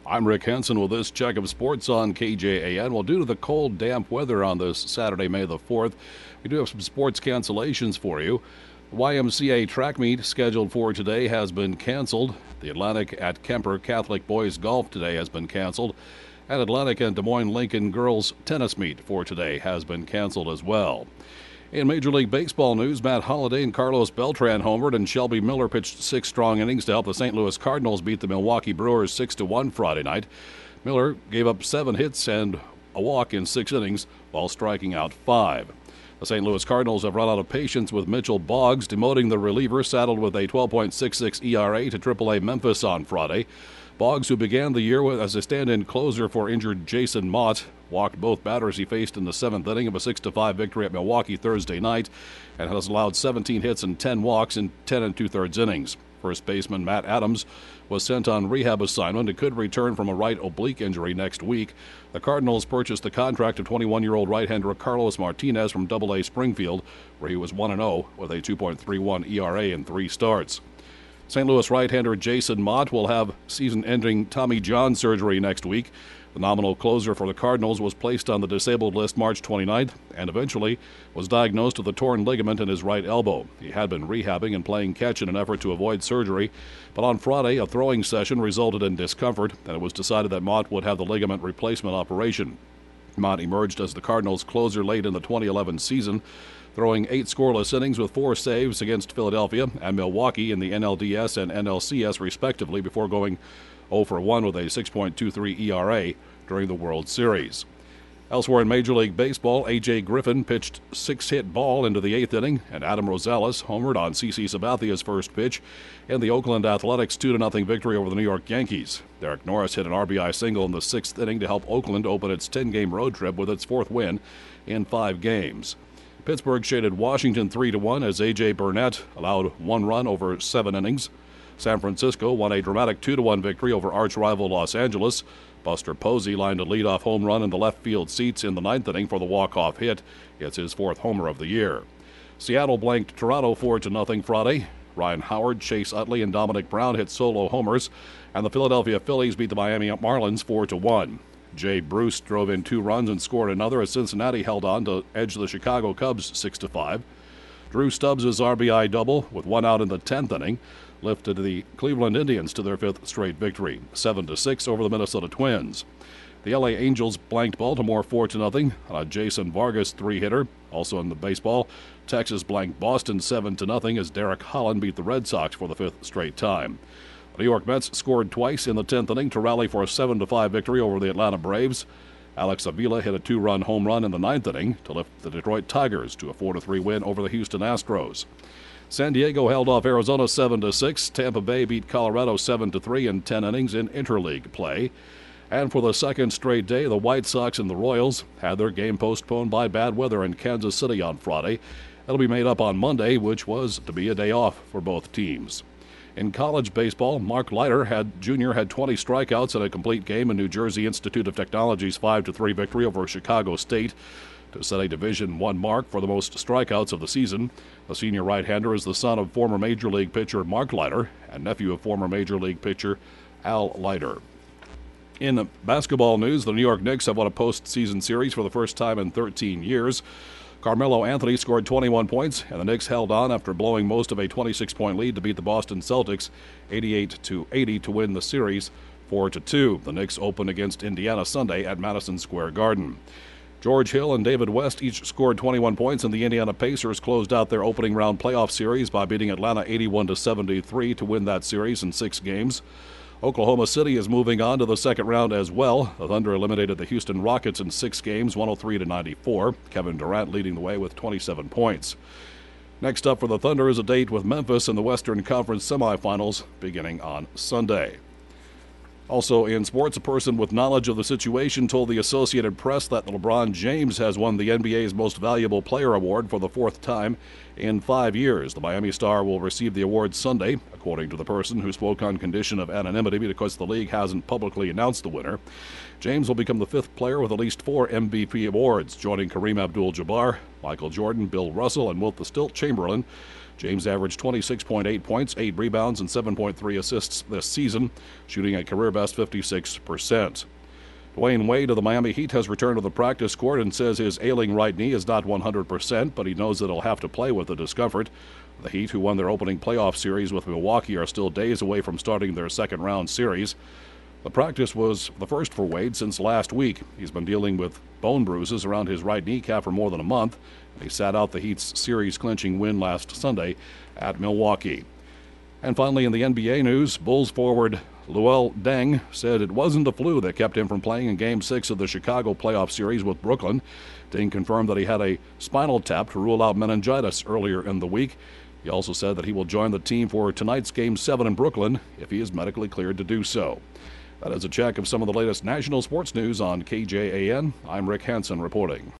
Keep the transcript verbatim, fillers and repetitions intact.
I'm Rick Henson with this check of sports on K J A N. Well, due to the cold, damp weather on this Saturday, May the fourth, we do have some sports cancellations for you. The Y M C A track meet scheduled for today has been canceled. The Atlantic at Kemper Catholic Boys Golf today has been canceled. And Atlantic and Des Moines Lincoln Girls Tennis meet for today has been canceled as well. In Major League Baseball news, Matt Holliday and Carlos Beltran homered, and Shelby Miller pitched six strong innings to help the Saint Louis Cardinals beat the Milwaukee Brewers six to one Friday night. Miller gave up seven hits and a walk in six innings while striking out five. The Saint Louis Cardinals have run out of patience with Mitchell Boggs, demoting the reliever saddled with a twelve point six six E R A to triple A Memphis on Friday. Boggs, who began the year with, as a stand-in closer for injured Jason Mott, walked both batters he faced in the seventh inning of a six to five victory at Milwaukee Thursday night and has allowed seventeen hits and ten walks in ten and two-thirds innings. First baseman Matt Adams was sent on rehab assignment and could return from a right oblique injury next week. The Cardinals purchased the contract of twenty-one-year-old right-hander Carlos Martinez from double A Springfield, where he was one and oh with a two point three one E R A in three starts. Saint Louis right-hander Jason Mott will have season-ending Tommy John surgery next week. The nominal closer for the Cardinals was placed on the disabled list March twenty-ninth and eventually was diagnosed with a torn ligament in his right elbow. He had been rehabbing and playing catch in an effort to avoid surgery, but on Friday a throwing session resulted in discomfort, and it was decided that Mott would have the ligament replacement operation. Mott emerged as the Cardinals' closer late in the twenty eleven season, throwing eight scoreless innings with four saves against Philadelphia and Milwaukee in the N L D S and N L C S respectively before going oh for one with a six point two three E R A during the World Series. Elsewhere in Major League Baseball, A J Griffin pitched six-hit ball into the eighth inning, and Adam Rosales homered on C C Sabathia's first pitch in the Oakland Athletics two to nothing victory over the New York Yankees. Derek Norris hit an R B I single in the sixth inning to help Oakland open its ten-game road trip with its fourth win in five games. Pittsburgh shaded Washington three to one as A J Burnett allowed one run over seven innings. San Francisco won a dramatic two to one victory over arch-rival Los Angeles. Buster Posey lined a leadoff home run in the left field seats in the ninth inning for the walk-off hit. It's his fourth homer of the year. Seattle blanked Toronto four to nothing Friday. Ryan Howard, Chase Utley, and Dominic Brown hit solo homers, and the Philadelphia Phillies beat the Miami Marlins four to one. Jay Bruce drove in two runs and scored another as Cincinnati held on to edge the Chicago Cubs six to five. Drew Stubbs' R B I double with one out in the tenth inning lifted the Cleveland Indians to their fifth straight victory, seven to six over the Minnesota Twins. The L A Angels blanked Baltimore four to nothing on a Jason Vargas three-hitter. Also in the baseball, Texas blanked Boston seven to nothing as Derek Holland beat the Red Sox for the fifth straight time. The New York Mets scored twice in the tenth inning to rally for a seven to five victory over the Atlanta Braves. Alex Avila hit a two-run home run in the ninth inning to lift the Detroit Tigers to a four to three win over the Houston Astros. San Diego held off Arizona seven to six. Tampa Bay beat Colorado seven to three in ten innings in interleague play. And for the second straight day, the White Sox and the Royals had their game postponed by bad weather in Kansas City on Friday. It'll be made up on Monday, which was to be a day off for both teams. In college baseball, Mark Leiter had Junior had twenty strikeouts in a complete game in New Jersey Institute of Technology's five to three victory over Chicago State to set a Division one mark for the most strikeouts of the season. The senior right-hander is the son of former Major League pitcher Mark Leiter and nephew of former Major League pitcher Al Leiter. In basketball news, the New York Knicks have won a postseason series for the first time in thirteen years. Carmelo Anthony scored twenty-one points, and the Knicks held on after blowing most of a twenty-six point lead to beat the Boston Celtics eighty-eight to eighty to win the series four to two. The Knicks open against Indiana Sunday at Madison Square Garden. George Hill and David West each scored twenty-one points, and the Indiana Pacers closed out their opening round playoff series by beating Atlanta eighty-one to seventy-three to win that series in six games. Oklahoma City is moving on to the second round as well. The Thunder eliminated the Houston Rockets in six games, one oh three to ninety-four. Kevin Durant leading the way with twenty-seven points. Next up for the Thunder is a date with Memphis in the Western Conference semifinals beginning on Sunday. Also in sports, a person with knowledge of the situation told the Associated Press that LeBron James has won the N B A's Most Valuable Player award for the fourth time in five years. The Miami Star will receive the award Sunday, according to the person who spoke on condition of anonymity because the league hasn't publicly announced the winner. James will become the fifth player with at least four M V P awards, joining Kareem Abdul-Jabbar, Michael Jordan, Bill Russell, and Wilt the Stilt Chamberlain James averaged twenty-six point eight points, eight rebounds, and seven point three assists this season, shooting a career-best fifty-six percent. Dwayne Wade of the Miami Heat has returned to the practice court and says his ailing right knee is not one hundred percent, but he knows that he'll have to play with the discomfort. The Heat, who won their opening playoff series with Milwaukee, are still days away from starting their second-round series. The practice was the first for Wade since last week. He's been dealing with bone bruises around his right kneecap for more than a month, and he sat out the Heat's series-clinching win last Sunday at Milwaukee. And finally, in the N B A news, Bulls forward Luol Deng said it wasn't the flu that kept him from playing in Game six of the Chicago playoff series with Brooklyn. Deng confirmed that he had a spinal tap to rule out meningitis earlier in the week. He also said that he will join the team for tonight's Game seven in Brooklyn if he is medically cleared to do so. That is a check of some of the latest national sports news on K J A N. I'm Rick Hansen reporting.